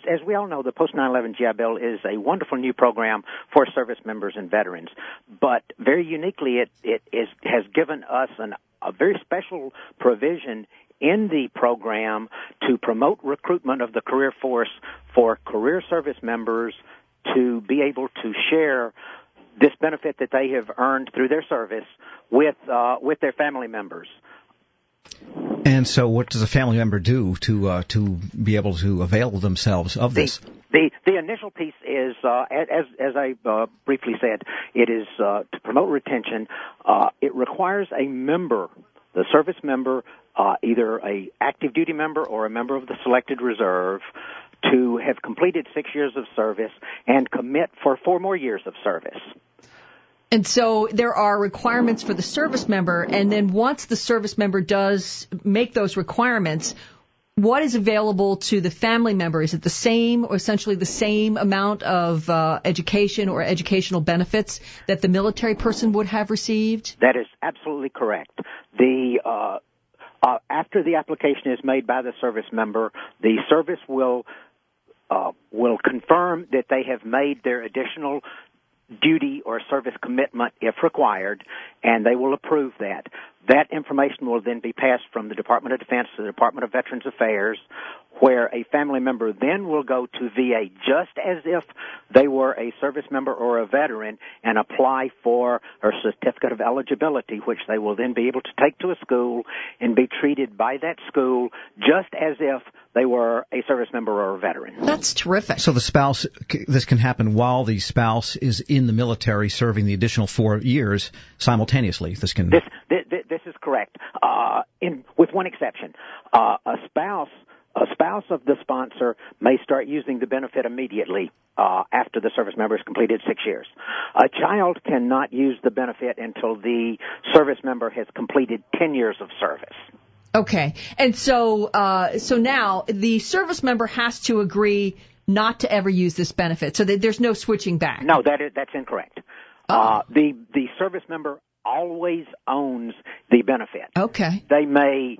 as we all know, the Post 9/11 GI Bill is a wonderful new program for service members and veterans. But very uniquely, has given us a very special provision in the program to promote recruitment of the career force for career service members to be able to share this benefit that they have earned through their service with their family members. And so what does a family member do to be able to avail themselves of this? The initial piece is, as I briefly said, it is to promote retention. It requires a member, the service member, either a active duty member or a member of the selected reserve, to have completed 6 years of service and commit for 4 more years of service. And so there are requirements for the service member, and then once the service member does make those requirements, what is available to the family member? Is it the same or essentially the same amount of education or educational benefits that the military person would have received? That is absolutely correct. After the application is made by the service member, the service will confirm that they have made their additional duty or service commitment if required, and they will approve that. That information will then be passed from the Department of Defense to the Department of Veterans Affairs, where a family member then will go to VA just as if they were a service member or a veteran and apply for a certificate of eligibility, which they will then be able to take to a school and be treated by that school just as if they were a service member or a veteran. That's terrific. So the spouse, this can happen while the spouse is in the military serving the additional 4 years simultaneously. This is correct, with one exception. A spouse of the sponsor may start using the benefit immediately after the service member has completed 6 years. A child cannot use the benefit until the service member has completed 10 years of service. Okay. And so now the service member has to agree not to ever use this benefit, so that there's no switching back. No, that's incorrect. The service member always owns the benefit. Okay. They may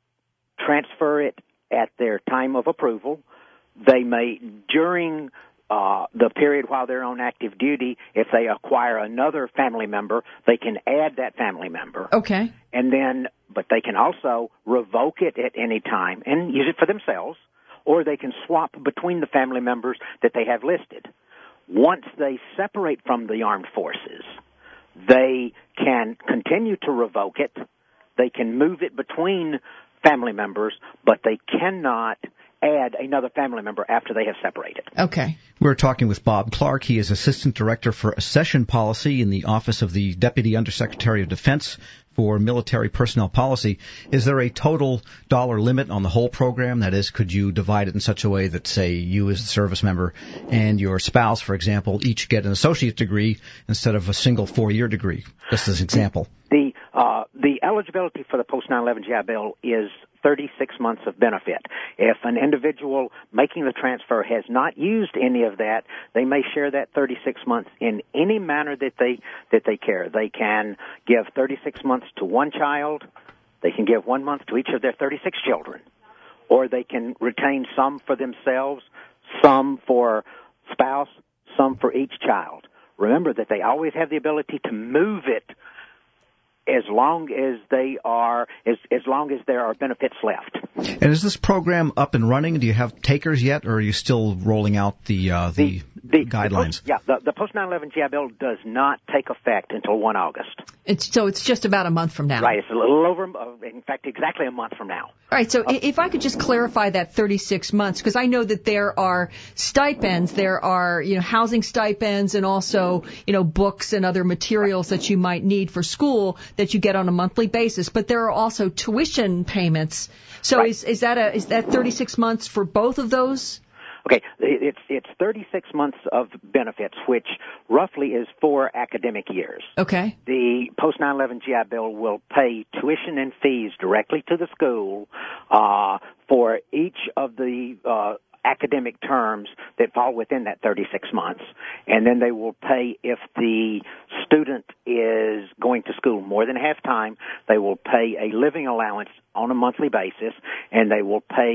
transfer it at their time of approval. They may, during the period while they're on active duty, if they acquire another family member, they can add that family member. Okay. But they can also revoke it at any time and use it for themselves, or they can swap between the family members that they have listed. Once they separate from the armed forces, they can continue to revoke it. They can move it between family members, but they cannot add another family member after they have separated. Okay. We're talking with Bob Clark. He is Assistant Director for Accession Policy in the Office of the Deputy Undersecretary of Defense for Military Personnel Policy. Is there a total dollar limit on the whole program? That is, could you divide it in such a way that, say, you as a service member and your spouse, for example, each get an associate degree instead of a single 4-year degree, just as an example? The eligibility for the Post 9/11 GI Bill is 36 months of benefit. If an individual making the transfer has not used any of that, they may share that 36 months in any manner that they care. They can give 36 months to one child. They can give 1 month to each of their 36 children. Or they can retain some for themselves, some for spouse, some for each child. Remember that they always have the ability to move it as long as there are benefits left. And is this program up and running? Do you have takers yet, or are you still rolling out the guidelines? The Post 9/11 GI Bill does not take effect until 1 August. It's just about a month from now. Right. It's a little over, in fact, exactly a month from now. All right. So if I could just clarify that 36 months, because I know that there are stipends, there are housing stipends, and also books and other materials that you might need for school that you get on a monthly basis. But there are also tuition payments. So right. Is that 36 months for both of those? Okay, it's 36 months of benefits, which roughly is 4 academic years. Okay. The Post 9/11 GI Bill will pay tuition and fees directly to the school for each of the academic terms that fall within that 36 months. And then they will pay, if the student is going to school more than half time, they will pay a living allowance on a monthly basis, and they will pay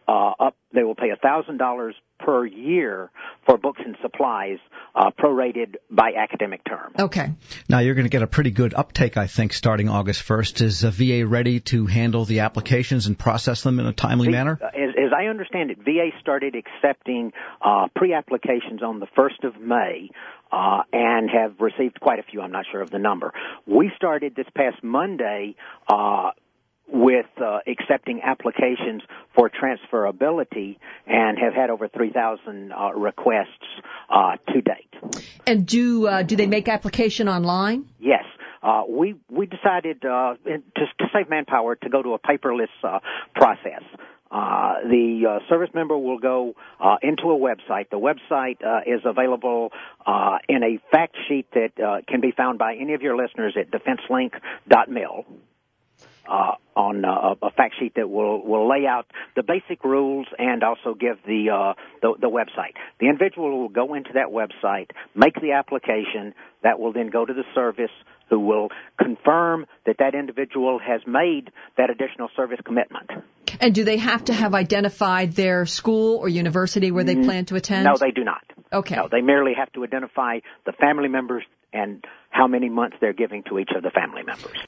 they will pay $1,000 per year for books and supplies, prorated by academic term. Okay. Now you're going to get a pretty good uptake, I think, starting August 1st. Is VA ready to handle the applications and process them in a timely manner? As I understand it, VA started accepting pre-applications on the 1st of May. And have received quite a few. I'm not sure of the number. We started this past Monday with accepting applications for transferability and have had over 3,000 requests to date. And do they make application online? Yes. We decided to save manpower to go to a paperless process. The service member will go into a website. The website is available in a fact sheet that can be found by any of your listeners at defenselink.mil. On a fact sheet that will lay out the basic rules and also give the website. The individual will go into that website, make the application. That will then go to the service, who will confirm that individual has made that additional service commitment. And do they have to have identified their school or university where they plan to attend? No, they do not. Okay. No, they merely have to identify the family members and how many months they're giving to each of the family members.